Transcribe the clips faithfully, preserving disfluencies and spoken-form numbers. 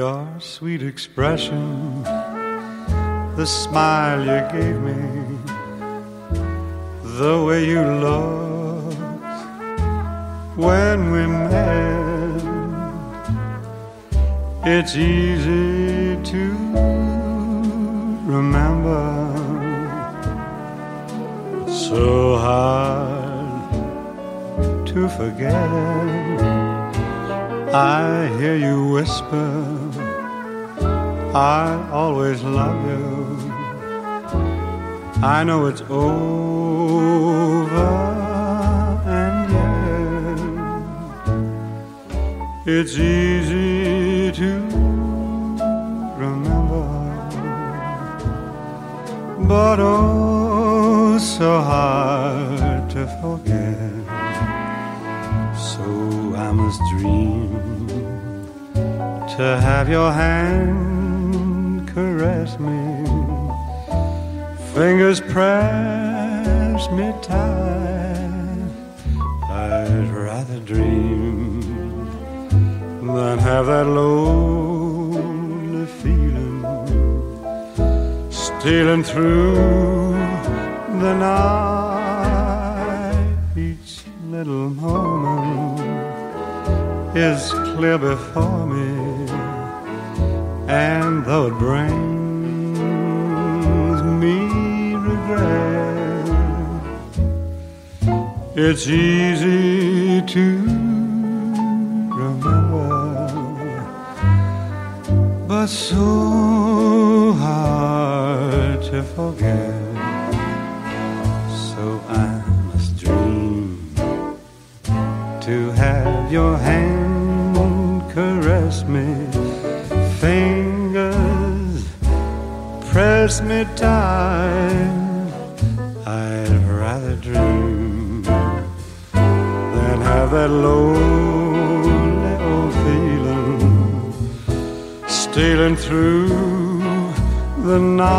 your sweet expression, the smile you gave me, the way you looked when we met. It's easy to remember, so hard to forget. I hear you whisper, I always love you. I know it's over, and yet it's easy to remember, but oh, so hard to forget. So I must dream to have your hand caress me, fingers press me tight. I'd rather dream than have that lonely feeling stealing through the night. Each little moment is clear before me, and though it brings me regret, it's easy to remember, but so hard to forget. So I must dream to have your hand caress me, fingers press me tight. I'd rather dream than have that lonely old feeling stealing through the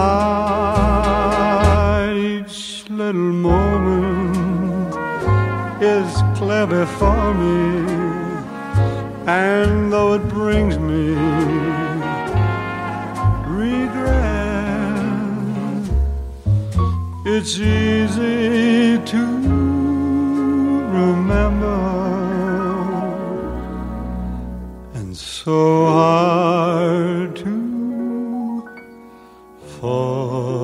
night. Each little moment is clear before me, and though it brings me regret, it's easy to remember, and so hard to forget.